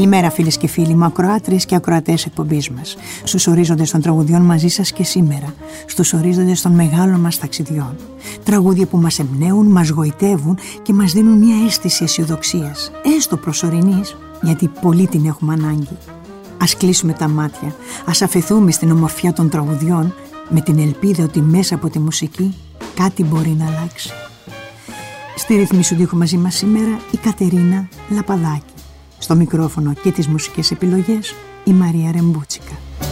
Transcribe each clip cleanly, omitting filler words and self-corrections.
Καλημέρα φίλες και φίλοι μου, ακροάτριες και ακροατές εκπομπής μας. Στους ορίζοντες των τραγουδιών μαζί σας και σήμερα. Στους ορίζοντες των μεγάλων μας ταξιδιών. Τραγούδια που μας εμπνέουν, μας γοητεύουν και μας δίνουν μια αίσθηση αισιοδοξίας. Έστω προσωρινής, γιατί πολύ την έχουμε ανάγκη. Ας κλείσουμε τα μάτια, ας αφαιθούμε στην ομορφιά των τραγουδιών με την ελπίδα ότι μέσα από τη μουσική κάτι μπορεί να αλλάξει. Στη ρύθμιση του ήχου μαζί μας σήμερα η Κατερίνα Λαπαδάκη. Στο μικρόφωνο και τις μουσικές επιλογές η Μαρία Ρεμπούτσικα.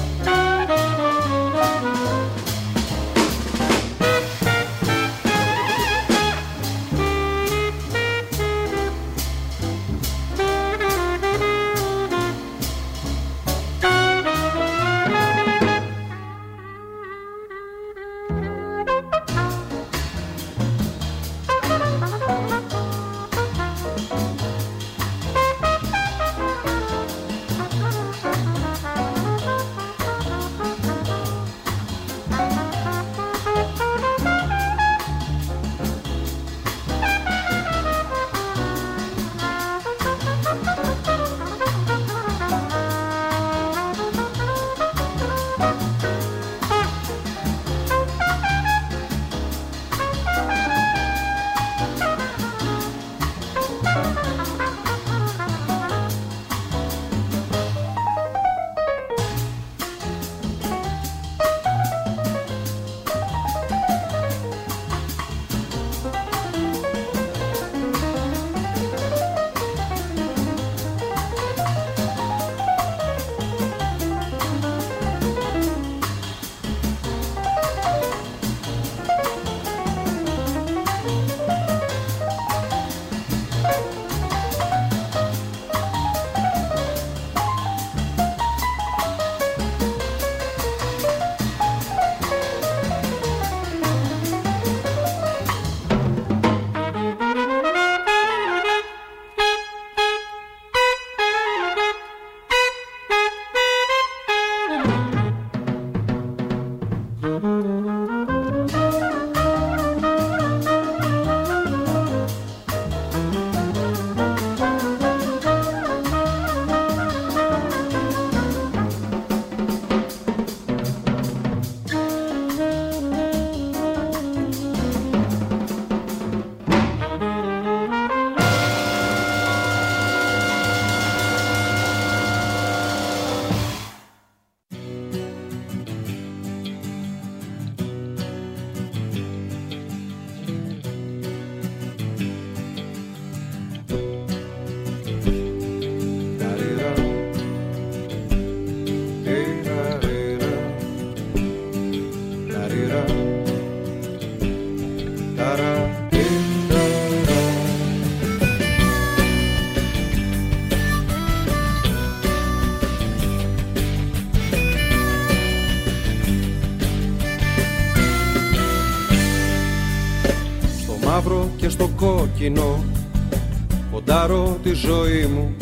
Και στο κόκκινο ποντάρω τη ζωή μου,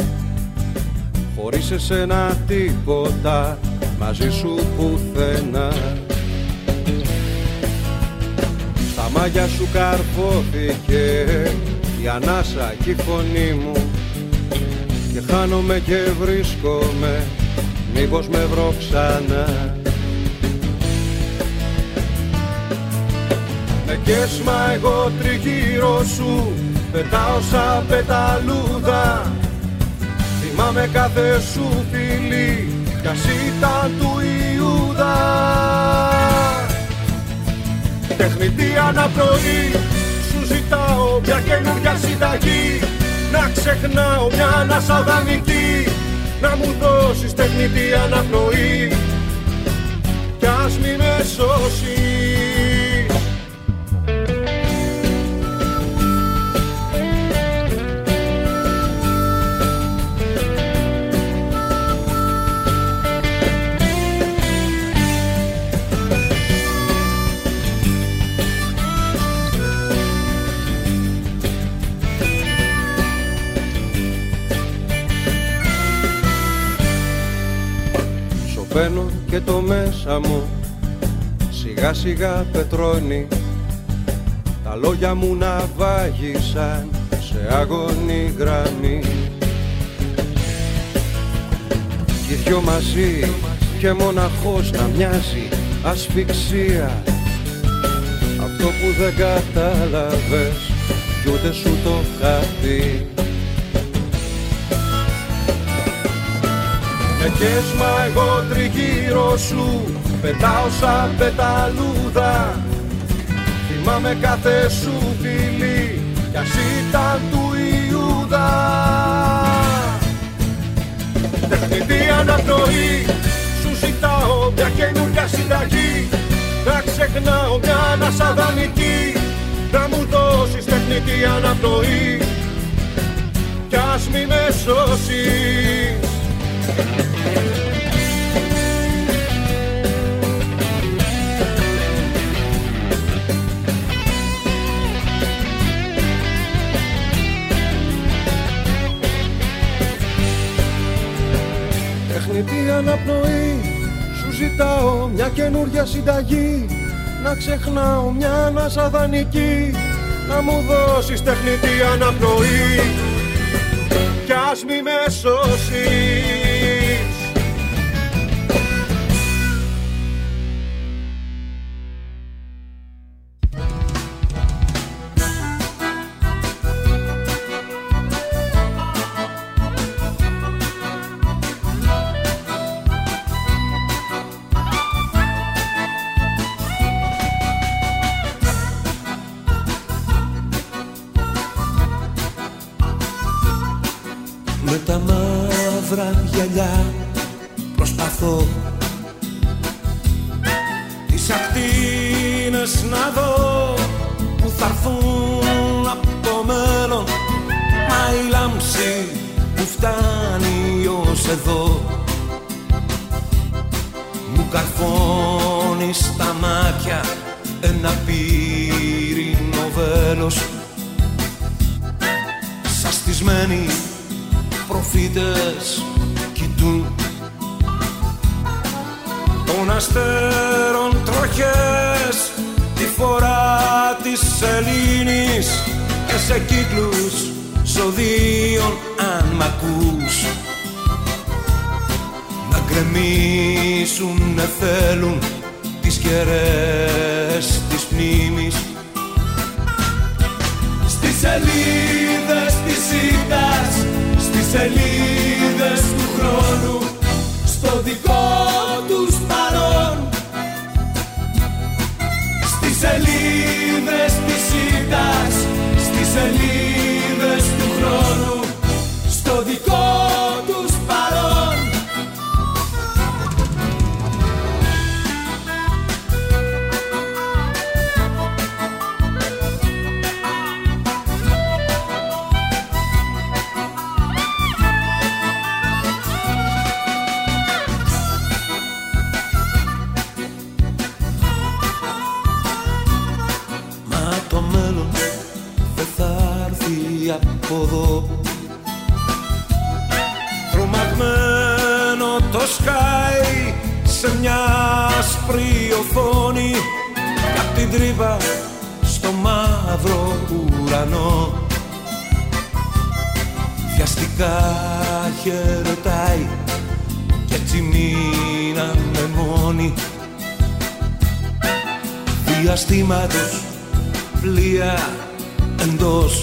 χωρίς εσένα τίποτα, μαζί σου πουθενά. Στα μάγια σου καρφώθηκε η ανάσα και η φωνή μου, και χάνομαι και βρίσκομαι, μήπως με βρω ξανά. Με κέσμα εγώ τριγύρω σου πετάω σαν πεταλούδα. Θυμάμαι κάθε σου φιλί κι ας ήταν του Ιούδα. Τεχνητή αναπνοή σου ζητάω μια καινούργια συνταγή, να ξεχνάω μια ανάσα δανεική, να μου δώσεις τεχνητή αναπνοή κι ας μη με σώσεις. Μπαίνω και το μέσα μου σιγά σιγά πετρώνει, τα λόγια μου να βάγισαν σε αγωνή γραμμή. οι δυο μαζί και μοναχός να μοιάζει ασφυξία. Αυτό που δεν κατάλαβες κι ούτε σου το είχα πει. Εκέσμα εγώ τριγύρω σου πετάω σαν πεταλούδα. Θυμάμαι κάθε σου φιλί κι ας ήταν του Ιούδα. Τεχνητή αναπνοή σου ζητάω μια καινούρια συνταγή. Να ξεχνάω μια ανάσα δανεική. Να μου δώσεις τεχνητή αναπνοή κι ας μη με σώσεις. Τεχνητή αναπνοή σου ζητάω μια καινούρια συνταγή. Να ξεχνάω μια ανάσα δανεική. Να μου δώσεις τεχνητή αναπνοή κι ας μη με σώσεις. Με τα μαύρα γυαλιά προσπαθώ τις ακτίνες να δω που θα έρθουν από το μέλλον. Μα η λάμψη που φτάνει ως εδώ μου καρφώνει στα μάτια ένα πύρινο βέλος. Σαστισμένοι προφήτες κοιτούν των αστέρων τροχές τη φορά της σελήνης και σε κύκλους ζωδίων αν μ' ακούς να γκρεμίσουν θέλουν τις κεραίες της μνήμης. Στις σελίδες της ήττας, στις σελίδες του χρόνου, στο δικό τους παρόν. Στις σελίδες της ήττας, στις σελίδες του χρόνου, στο δικό τους παρόν. Από εδώ τρομαγμένο το σκάι σε μια άσπρη οθόνη κι απ' την τρύπα στο μαύρο ουρανό βιαστικά χαιρετάει κι έτσι μείναμε μόνοι. Διαστήματος πλοία εντός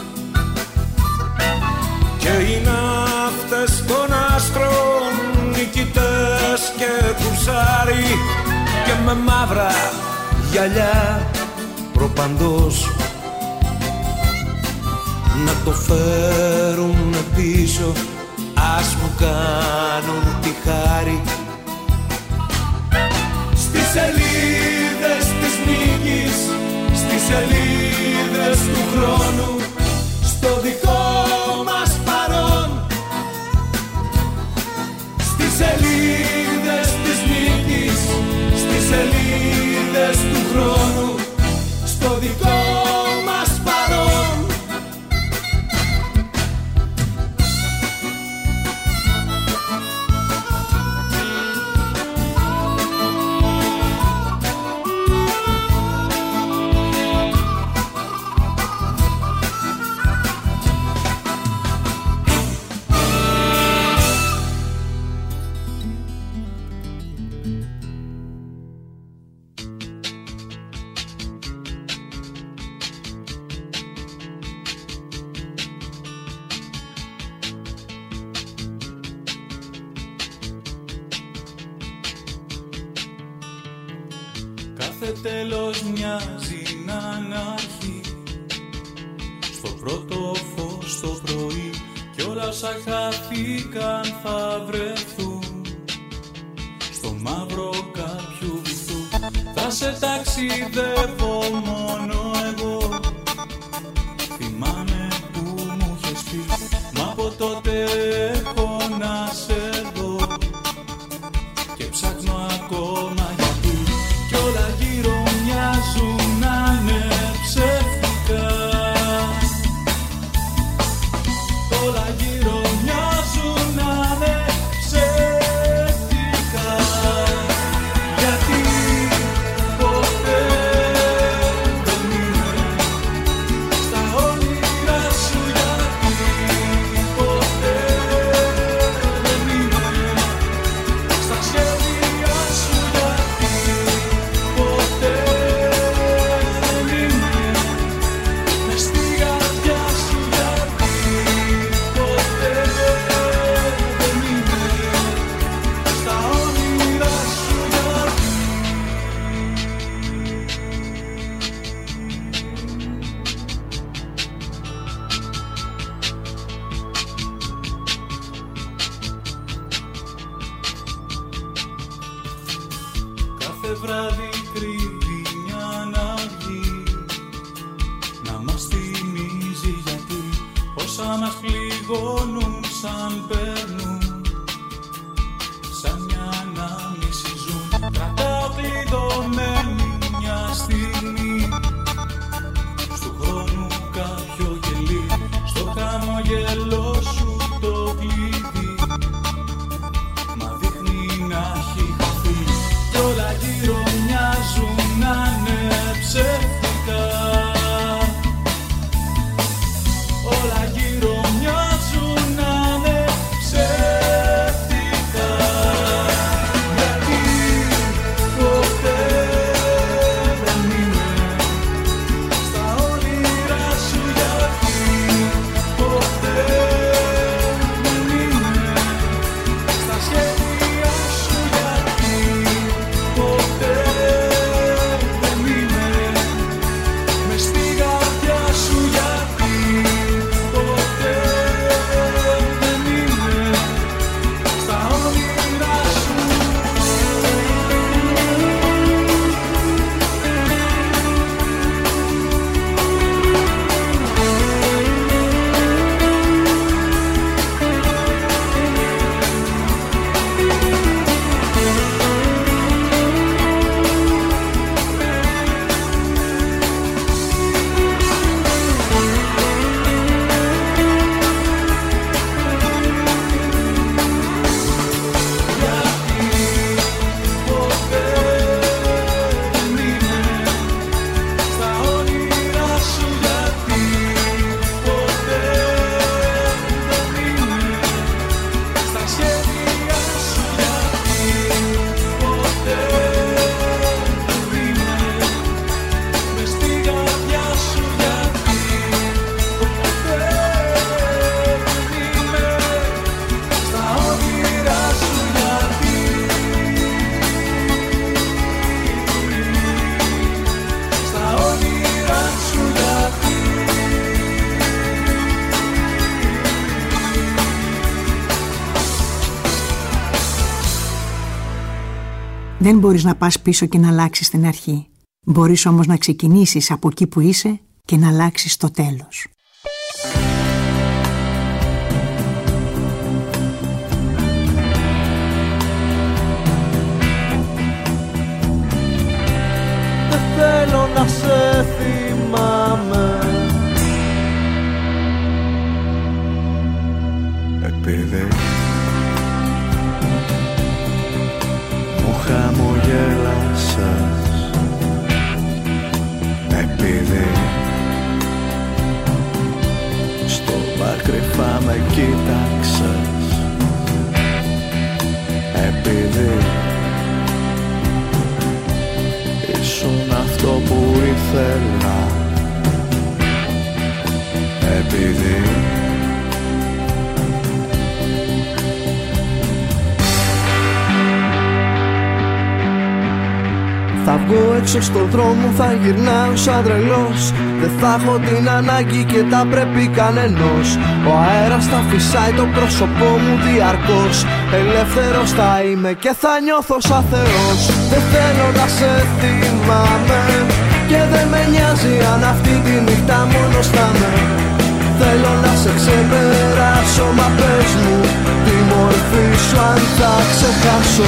και οι ναύτες των άστρων νικητές και κουρσάρι και με μαύρα γυαλιά προπαντός να το φέρουν πίσω, ας μου κάνουν τη χάρη. Στις σελίδες της νίκης, στις σελίδες του χρόνου, στο δικό μας παρόν. Στις σελίδες της νίκης, στις σελίδες του χρόνου, στο δικό μας παρόν. Κάθε τέλος μοιάζει να είναι αρχή. Στο πρώτο φως το πρωί κι όλα όσα χάθηκαν θα βρεθούν στο μαύρο κάποιου βυθού. Θα σε ταξιδεύω μόνο εγώ. Θυμάμαι που μου είχες πει, μα από τότε έχω να σε δω και ψάχνω ακόμα γιατί κι όλα γύρω μοιάζουν να είναι ψεύτικα. Όλα γύρω μοιάζουν να είναι ψεύτικα. Γιατί ποτέ δεν είναι στα όνειρά σου. Γιατί ποτέ δεν είναι στα σχέδια σου. Γιατί ποτέ δεν είναι μες στη καρδιά σου. Γιατί ποτέ δεν είναι στα όνειρά σου. Κάθε βράδυ κρύβει μια αναγκή να μας θυμίζει γιατί όσα μας πληγώνουν σαν παίρνουν σαν μια ανάμνηση ζουν. Κρατάω κλειδωμένη μια στιγμή στου χρόνου κάποιο γελί, στο χαμογελό σου το κλειδί μα δείχνει να έχει χαθεί κι όλα γύρω μοιάζουν να είναι ψεύτικα. Όλα γύρω μοιάζουν να είναι ψεύτικα. Γιατί ποτέ δεν είναι στα όνειρά σου. Γιατί ποτέ δεν είναι στα σχέδια σου. Γιατί ποτέ δεν είναι μες στη καρδιά σου. Γιατί ποτέ δεν είναι στα όνειρά σου. Δεν μπορείς να πας πίσω και να αλλάξεις την αρχή. Μπορείς όμως να ξεκινήσεις από εκεί που είσαι και να αλλάξεις το τέλος. Δεν θέλω να σε θυμάμαι επειδή μου χαμογέλασες, επειδή στο μπαρ κρυφά με κοίταξες, επειδή ήσουν αυτό που ήθελα, επειδή Θα βγω έξω στον δρόμο, θα γυρνάω σαν τρελός. Δεν θα έχω την ανάγκη και τα πρέπει κανενός. Ο αέρας θα φυσάει το πρόσωπό μου διαρκώς. Ελεύθερος θα είμαι και θα νιώθω σαν Θεός. Δεν θέλω να σε θυμάμαι και δεν με νοιάζει αν αυτή τη νύχτα μόνος θα είμαι. Θέλω να σε ξεπεράσω, μα πες μου τη μορφή σου αν θα ξεχάσω.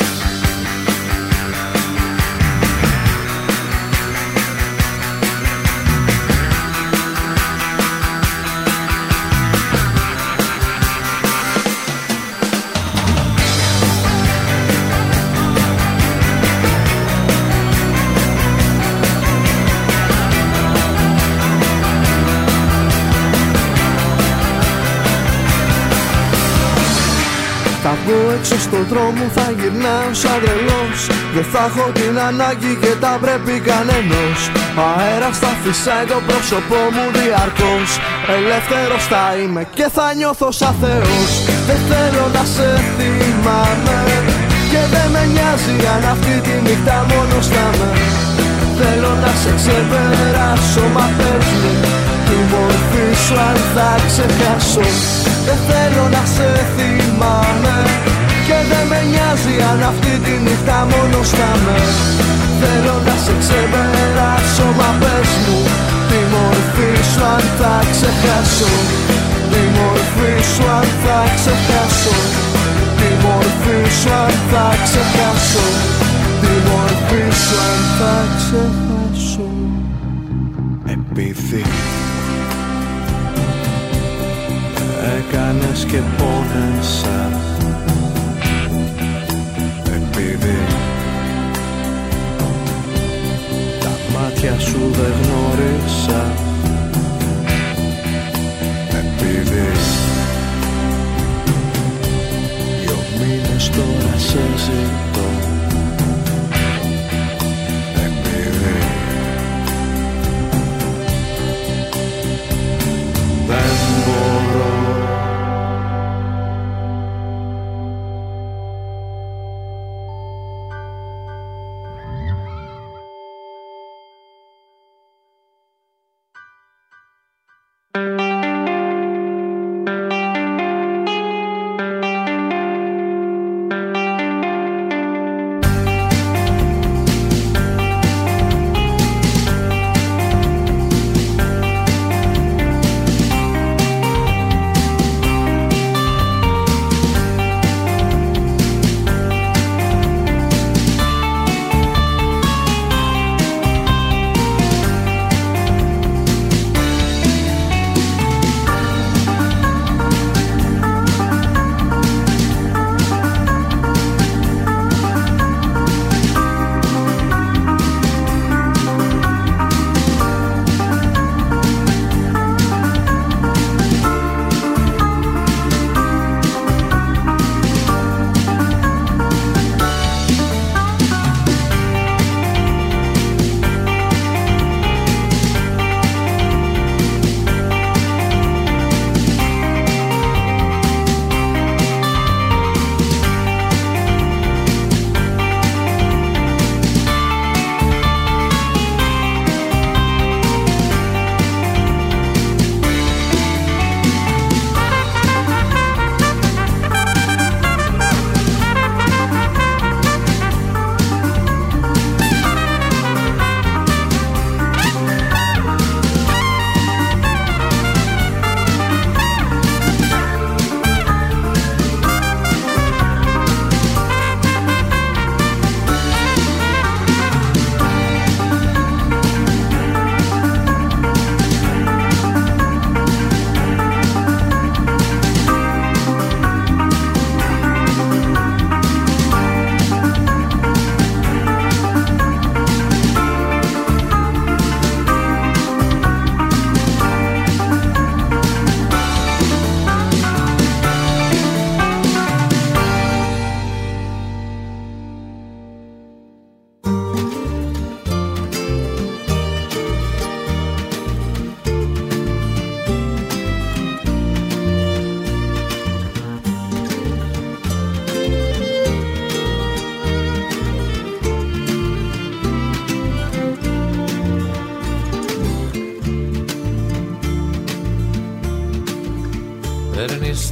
Θα βγω έξω στον δρόμο, θα γυρνάω σαν τρελός. Δεν θα έχω την ανάγκη και τα πρέπει κανενός. Ο αέρας θα φυσάει το πρόσωπό μου διαρκώς. Ελεύθερος θα είμαι και θα νιώθω σαν Θεός. Δεν θέλω να σε θυμάμαι και δεν με νοιάζει αν αυτή τη νύχτα μόνος θα είμαι. Θέλω να σε ξεπεράσω, μα πες μου τη μορφή σου αν θα ξεχάσω. Δεν θέλω να σε θυμάμαι και δεν με νοιάζει αν αυτή τη νύχτα μόνος θα είμαι. Θέλω να σε ξεπεράσω, μα πες μου τη μορφή σου αν θα ξεχάσω. Τη μορφή σου αν θα ξεχάσω. Τη μορφή σου αν θα ξεχάσω. Τη μορφή σου αν θα ξεχάσω. Επειδή έκανες και πόνεσα, επειδή τα μάτια σου δεν γνώρισα, επειδή 2 μήνες τώρα σε ζητώ, επειδή δεν μπορώ.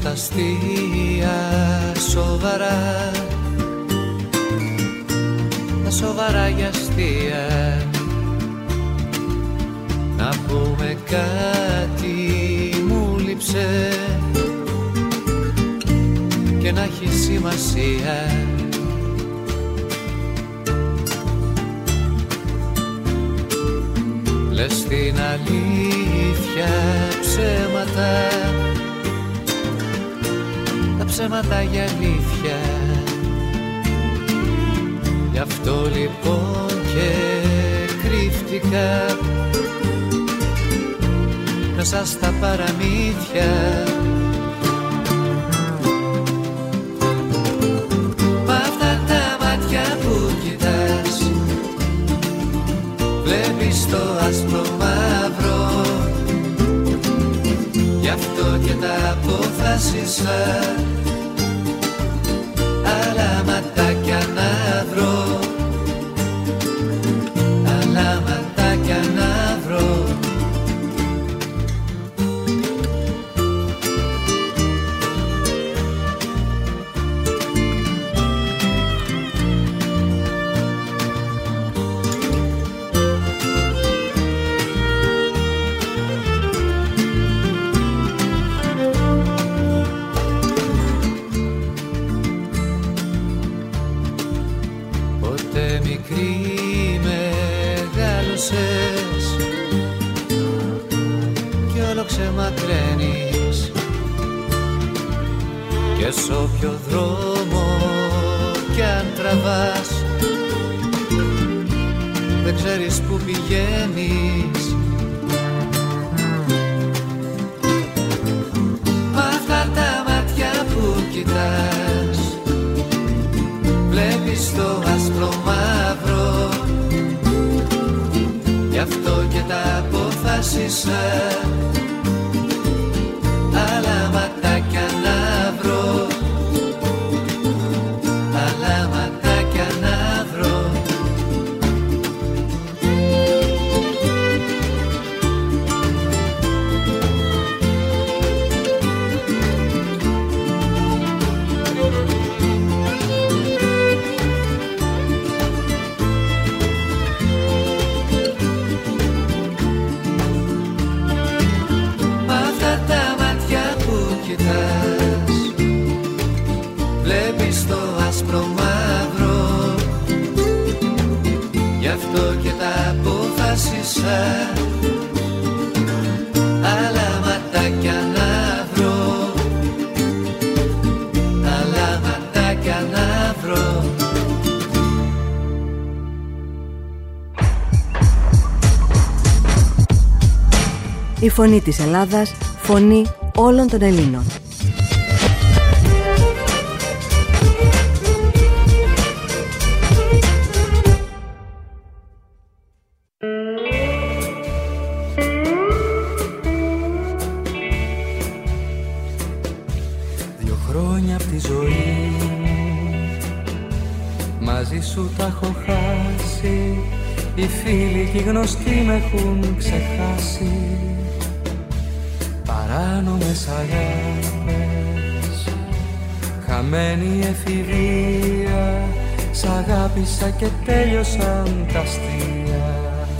στα αστεία σοβαρά, τα σοβαρά για αστεία. Να πούμε κάτι μου λείψε και να έχει σημασία. Λες την αλήθεια ψέματα, τα ψέματα για αλήθεια. Γι' αυτό λοιπόν και κρύφτηκα μέσα στα παραμύθια. Μ' αυτά τα μάτια που κοιτάς βλέπεις το άσπρο μαύρο, γι' αυτό και τα αποφάσισα άλλα ματάκια να βρω, άλλα ματάκια να βρω. Ξεμακραίνεις και σ' όποιο δρόμο κι αν τραβάς δεν ξέρεις που πηγαίνεις. Μ' αυτά τα μάτια που κοιτάς βλέπεις το άσπρο μαύρο, γι' αυτό και τα αποφάσισα άλλα ματάκια να βρω, άλλα ματάκια να βρω. Βλέπεις το άσπρο μαύρο, γι' αυτό και τα αποφάσισα άλλα ματάκια να βρω, άλλα ματάκια να βρω. Η φωνή της Ελλάδας, φωνή όλων των Ελλήνων. Σου τα έχω χάσει, οι φίλοι και οι γνωστοί με έχουν ξεχάσει. Παράνομες αγάπες, χαμένη εφηβεία, σ' αγάπησα και τέλειωσαν τα αστεία.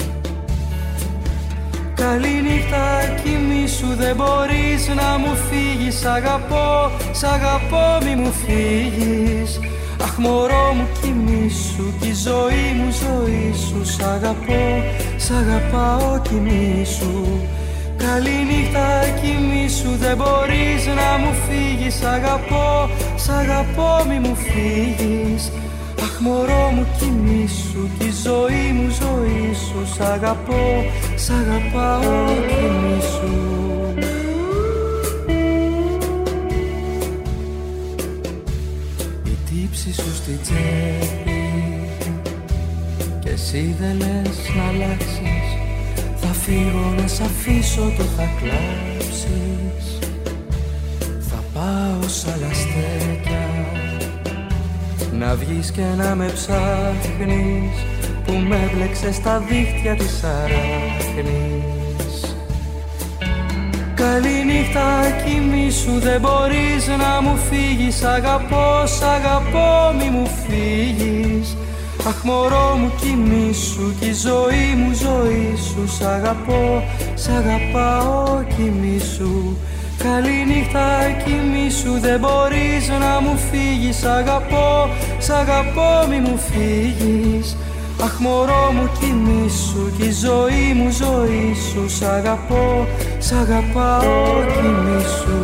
Καληνύχτα κοιμήσου, δεν μπορείς να μου φύγεις. Σ' αγαπώ μη μου φύγεις. Αχ μωρό μου κοιμήσου, κι η ζωή μου ζωή σου. Σ' αγαπάω κοιμήσου. Καληνύχτα κοιμήσου, δεν μπορείς να μου φύγεις. Σ' αγαπώ μη μου φύγεις. Αχ μωρό μου κοιμήσου, κι η ζωή μου ζωή σου. Σ' αγαπάω κοιμήσου. Σου στη τσέπη κι εσύ δεν λες να αλλάξεις. Θα φύγω να σ' αφήσω και θα κλάψεις. Θα πάω σ' άλλα στέκια να βγεις και να με ψάχνεις, που με έβλεξες στα δίχτυα της αράχνης. Καληνύχτα, κοιμήσου, δεν μπορείς να μου φύγεις. Αγαπώ, σ' αγαπώ, μη μου φύγεις. Αχ μωρό μου, κοιμήσου, κι η ζωή μου ζωή σου. Σ' αγαπώ, σ' αγαπάω, κοιμήσου. Καληνύχτα, κοιμήσου, δεν μπορείς να μου φύγεις. Σ' αγαπώ, σ' αγαπώ, μη μου φύγεις. Αχ μωρό μου, κοιμήσου, κι η ζωή μου ζωή σου. Σ' αγαπώ, σ' αγαπάω, κοιμήσου.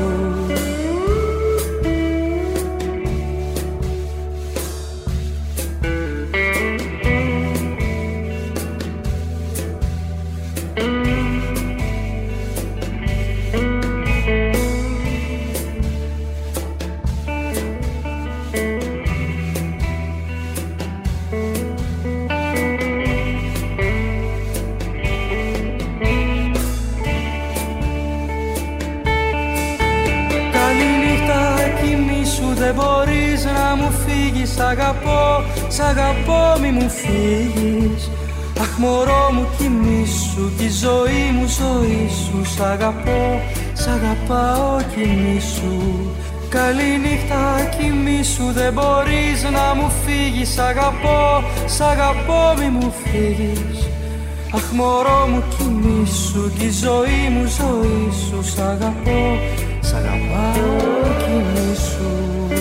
Σ' αγαπώ, σ' αγαπώ, μη μου φύγεις. Αχ μωρό μου, κοιμήσου, κι η ζωή μου ζωή σου. Σ' αγαπώ, σ' αγαπάω, κοιμήσου. Καληνύχτα, κοιμήσου, δεν μπορείς να μου φύγεις. Σ' αγαπώ, σ' αγαπώ, μη μου φύγεις. Αχ μωρό μου, κοιμήσου, κι η ζωή μου ζωή σου. Σ' αγαπώ, σ' αγαπάω, κοιμήσου.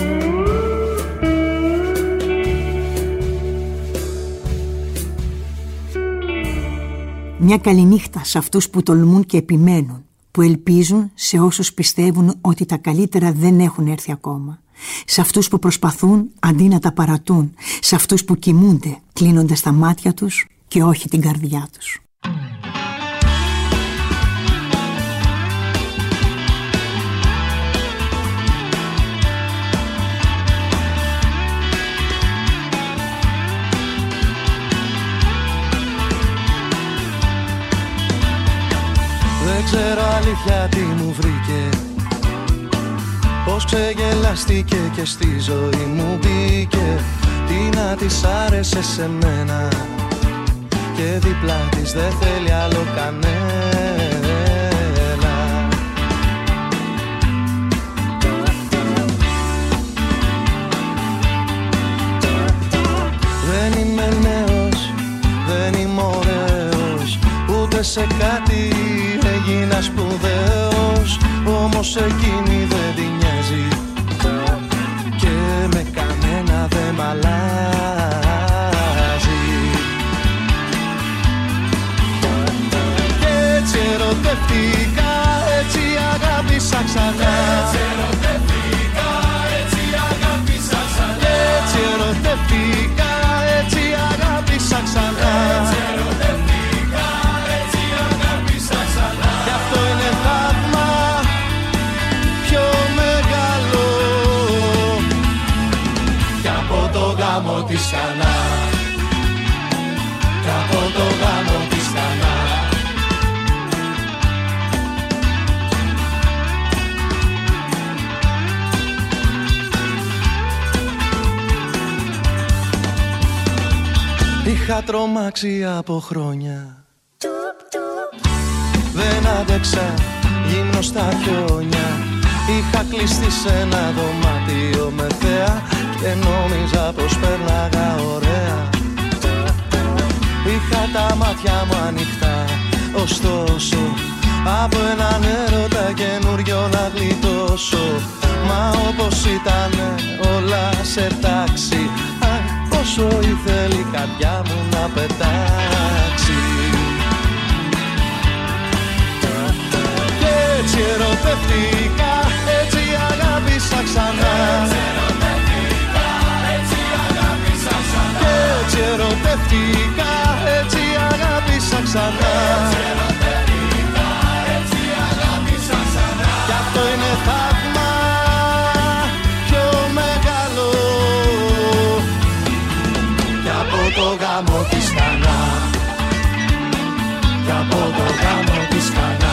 Μια καληνύχτα σε αυτούς που τολμούν και επιμένουν, που ελπίζουν σε όσους πιστεύουν ότι τα καλύτερα δεν έχουν έρθει ακόμα. Σε αυτούς που προσπαθούν αντί να τα παρατούν, σε αυτούς που κοιμούνται κλείνοντας τα μάτια τους και όχι την καρδιά τους. Δεν ξέρω αλήθεια τι μου βρήκε, πως ξεγελαστήκε και στη ζωή μου μπήκε. Τι να της άρεσε σε μένα και δίπλα της δεν θέλει άλλο κανένα. Δεν είμαι νέος, δεν είμαι ωραίος, ούτε σε κάτι έγινα σπουδαίος. Όμως εκείνη δεν την νοιάζει και με κανένα δεν μ' αλλάζει. Κι έτσι ερωτεύτηκα, έτσι αγάπησα ξανά. Έτσι ερωτεύτηκα, έτσι αγάπησα ξανά. Έτσι ερωτεύτηκα, έτσι αγάπησα ξανά. Της Κανά, κι από το γάμο της Κανά. Είχα τρομάξει από χρόνια, δεν άντεξα γυμνό στα χιόνια. Είχα κλειστεί σε ένα δωμάτιο με θέα και νόμιζα πως πέρναγα ωραία. Είχα τα μάτια μου ανοιχτά, ωστόσο από έναν έρωτα καινούριο να γλιτώσω. Μα όπως ήτανε όλα σε τάξη, αχ πόσο ήθελε η καρδιά μου να πετάξει. Και έτσι ερωτεύτηκα, έτσι αγάπησα ξανά. Έτσι ερωτεύτηκα, έτσι αγάπησα ξανά. Κι αυτό είναι θαύμα πιο μεγάλο, κι από το γάμο της Κανά. Κι από το γάμο της Κανά.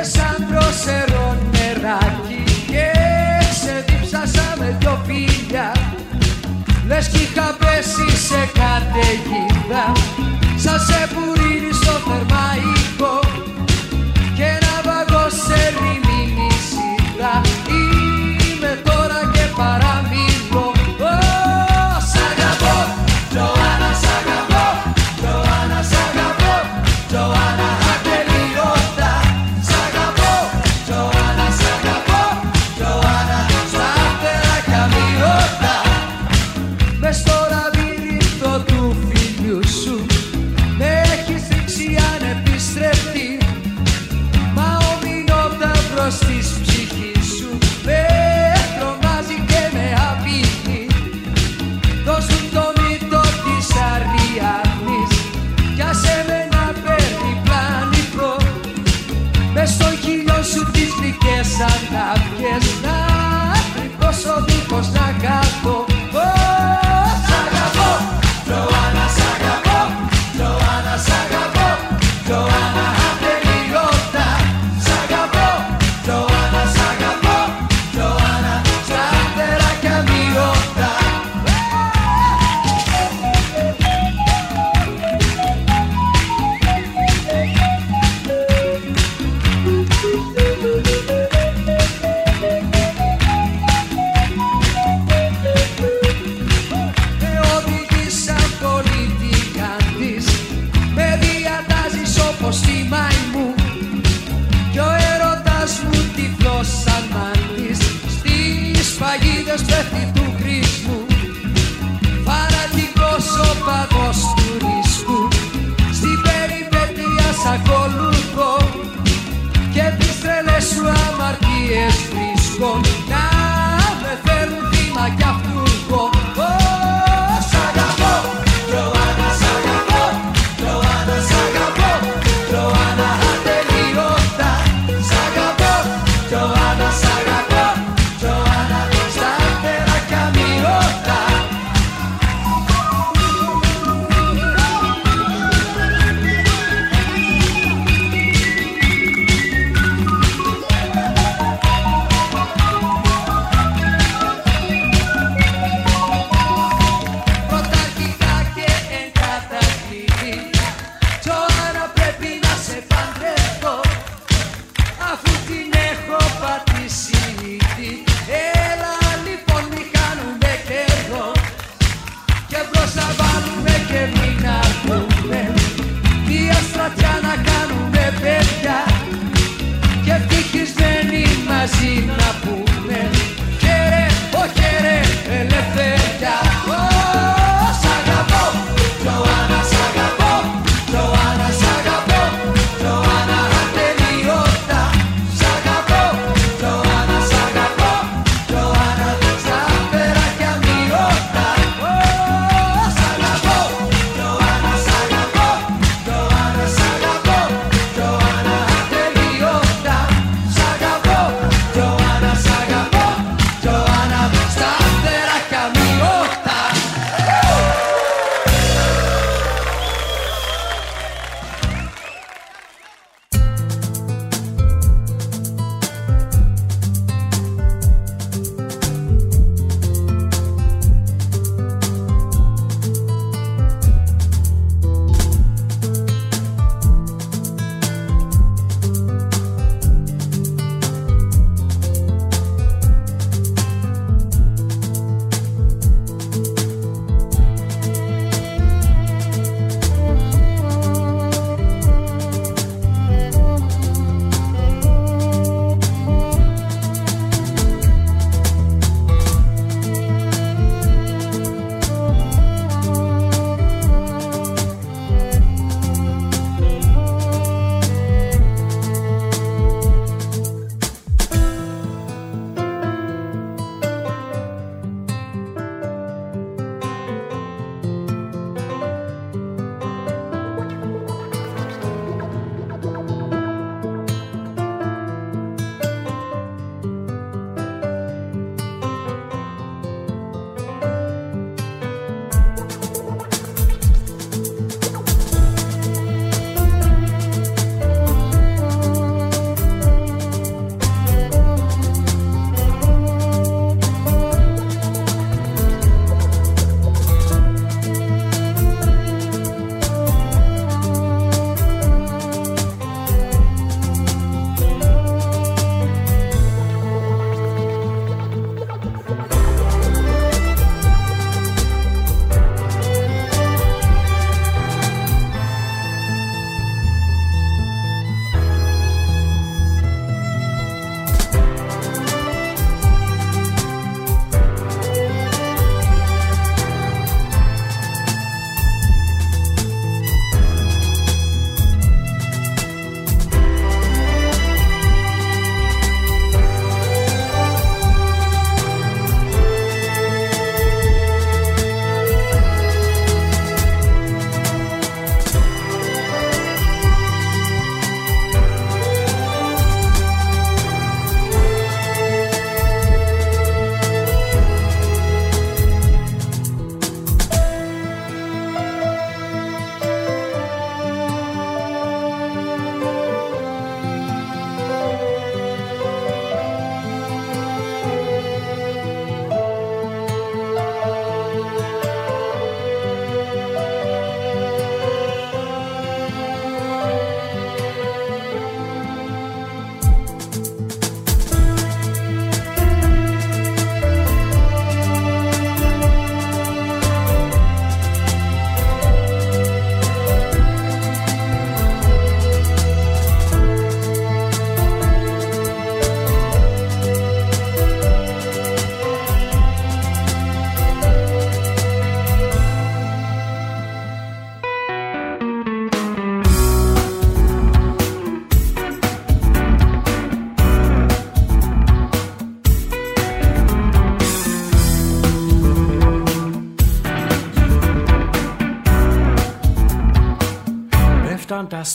σαν δροσερό νεράκι και σε δίψασα με δυο φίλια, λες κι είχα πέσει σε καταιγίδα, σαν σε πουρίνι στο θερμαϊκό και ένα βαγό σε ρημίνι σίδα. Είμαι τώρα και παραμιλώ. Σ' αγαπώ, Τζοάννα, σ' αγαπώ, Τζοάννα, σ' αγαπώ, Τζοάννα ατελείωτα. Σ' αγαπώ, Τζοάννα, σ' αγαπώ, Τζοάννα σταθερά κι αμοιώτα. Μες στο λαβύρινθο του φιλιού σου με έχεις ρίξει ανεπιστρεπτή, μα ο μηνόταυρος της ψυχής σου με τρομάζει και με απειλεί. Δώσ' μου το μύτο της Αριάδνης κι άσε με να περιπλανηθώ μες στο χείλιο σου τις γλυκές ανάφιες, να τρυπώσω δίχως να κάθω. Σ' αγαπώ, Τζοάννα, σ' αγαπώ, Τζοάννα, σ' αγαπώ, Τζοάννα ατελείωτα. Σ' αγαπώ, Τζοάννα, σ' αγαπώ, Τζοάννα σταθερά κι αμοιώτα.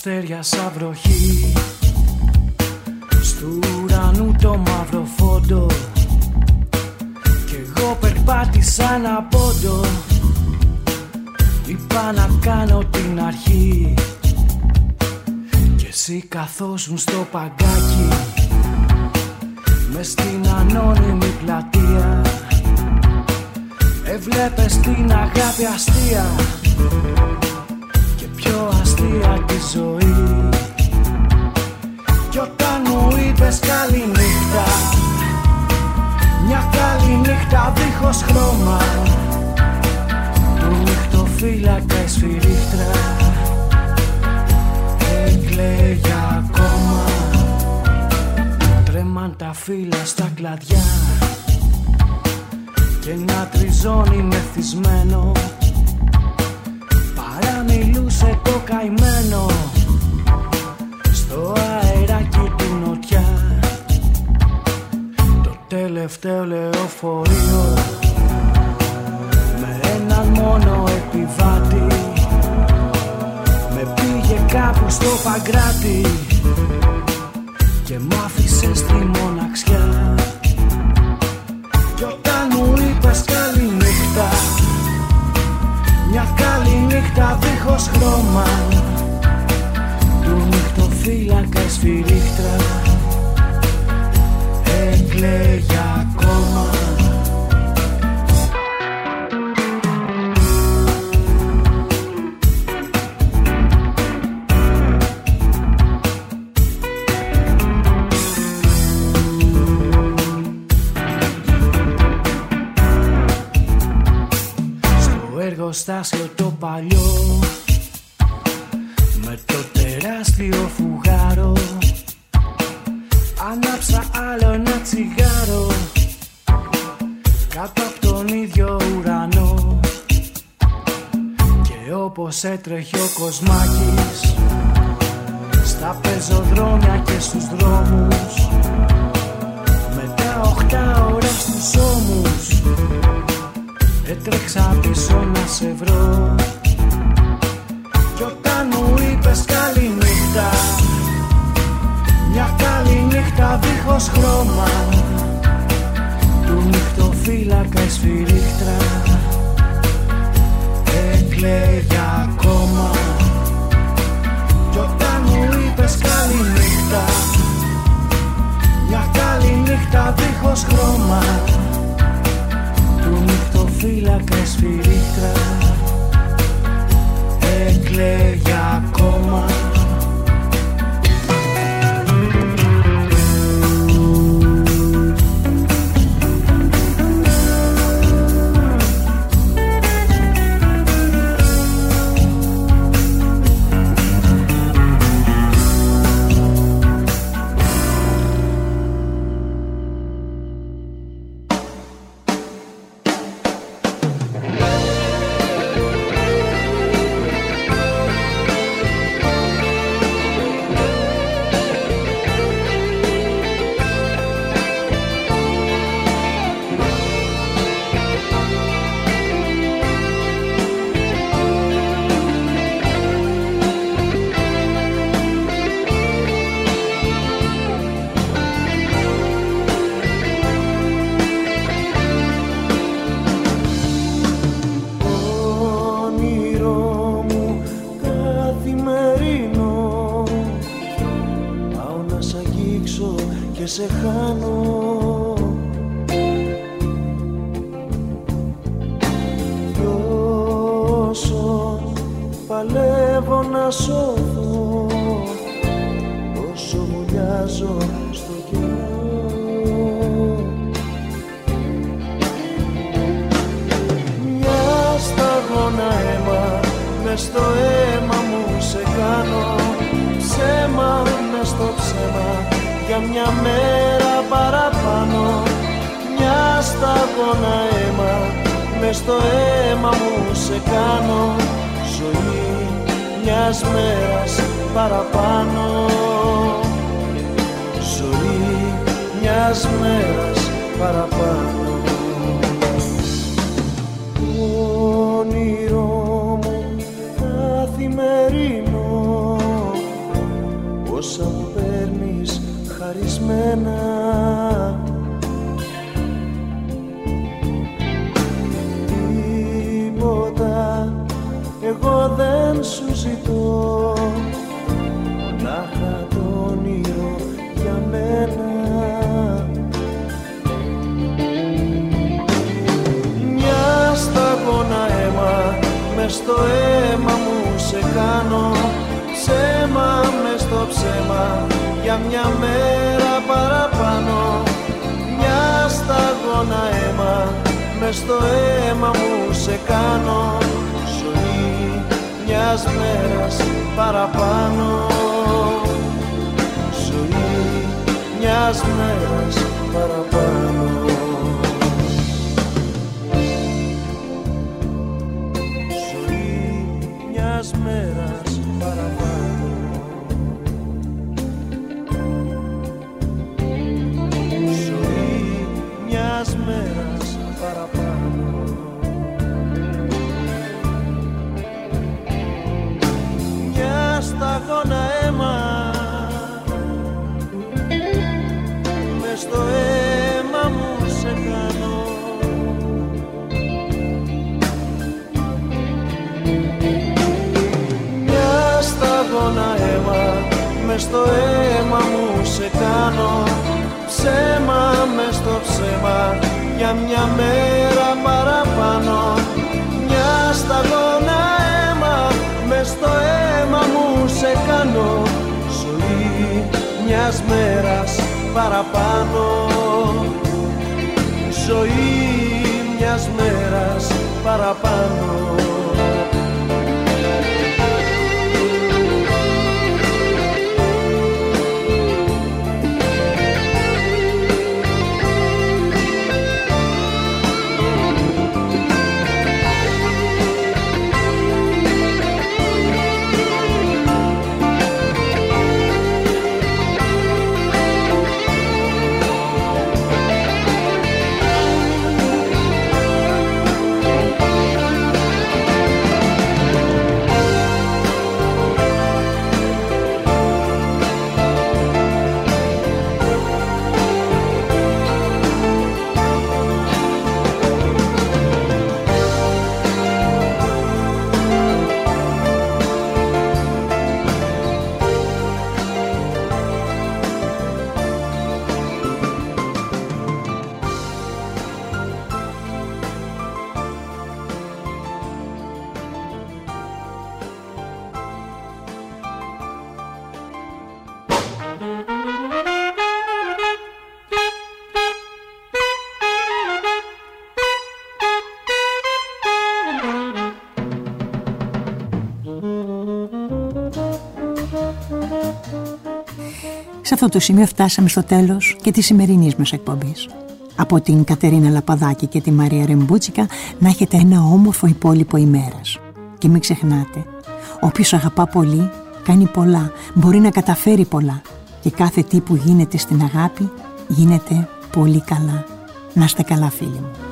αστέρια σαν βροχή, στου ουρανού το μαύρο φόντο, κι εγώ περπάτησα ένα πόντο. Είπα να κάνω την αρχή κι εσύ καθόσουν στο παγκάκι μες στην ανώνυμη πλατεία. Έβλεπες την αγάπη αστεία και πιο αστεία τη ζωή. Κι όταν μου είπες καληνύχτα, μια καληνύχτα δίχως χρώμα, του νυχτοφύλακα η σφυρίχτρα έκλαιγε ακόμα. Τρέμαν τα φύλλα στα κλαδιά και ένα τριζόνι μεθυσμένο παραμιλούσε το καημένο στο αεράκι του νοτιά. Το τελευταίο λεωφορείο με έναν μόνο επιβάτη με πήγε κάπου στο Παγκράτη και μ' άφησε στη μοναξιά. Κι όταν μου είπες καληνύχτα, μια καληνύχτα δίχως χρώμα, του νυχτοφύλακα η σφυρίχτρα έκλαιγε ακόμα. Εργοστάσιο το παλιό με το τεράστιο φουγάρο άναψα άλλο ένα τσιγάρο κάτω από τον ίδιο ουρανό. Και όπως έτρεχε ο Κοσμάκης στα πεζοδρόμια και στους δρόμους, με τα 8 ώρα στους ώμους έτρεξα πίσω να σε βρω. Κι όταν μου είπες καληνύχτα, μια καληνύχτα δίχως χρώμα, του νυχτοφύλακα η σφυρίχτρα έκλαιγε ακόμα. Κι όταν μου είπες καληνύχτα, μια καληνύχτα δίχως χρώμα, του νυχτοφύλακα η σφυρίχτρα έκλαιγε ακόμα. σε χάνω. Κι όσο παλεύω να σώθω, όσο βουλιάζω στο κενό, μια σταγόνα αίμα μες στο αίμα μου σε κάνω. Ψέμα μες στο ψέμα για μια μέρα παραπάνω. Μια σταγόνα αίμα μες στο αίμα μου σε κάνω. Ζωή μιας μέρας παραπάνω. Ζωή μιας μέρας παραπάνω. Όνειρό μου καθημερινό, που παίρνεις χαρισμένα. Τίποτα εγώ δεν σου ζητώ, μονάχα το όνειρο για μένα. Μια σταγόνα αίμα μες στο αίμα μου σε κάνω, ψέμα μες στο ψέμα για μια μέρα παραπάνω. Μια σταγόνα αίμα μες στο αίμα μου σε κάνω, ζωή μιας μέρας παραπάνω. Ζωή μιας μέρας παραπάνω. Ζωή μιας μέρας παραπάνω. Ζωή μιας μέρας παραπάνω. Μια σταγόνα αίμα μες στο αίμα μου σε κάνω, μια σταγόνα αίμα μες στο αίμα μου σε κάνω, ψέμα μες στο ψέμα για μια μέρα παραπάνω. Μια σταγόνα αίμα μες στο αίμα μου σε κάνω, ζωή μιας μέρας παραπάνω. Ζωή μιας μέρας παραπάνω. Σε αυτό το σημείο φτάσαμε στο τέλος και της σημερινής μας εκπομπής. Από την Κατερίνα Λαπαδάκη και τη Μαρία Ρεμπούτσικα να έχετε ένα όμορφο υπόλοιπο ημέρας. Και μην ξεχνάτε, όποιος αγαπά πολύ, κάνει πολλά, μπορεί να καταφέρει πολλά. Και κάθε τι που γίνεται στην αγάπη, γίνεται πολύ καλά. Να είστε καλά φίλοι μου.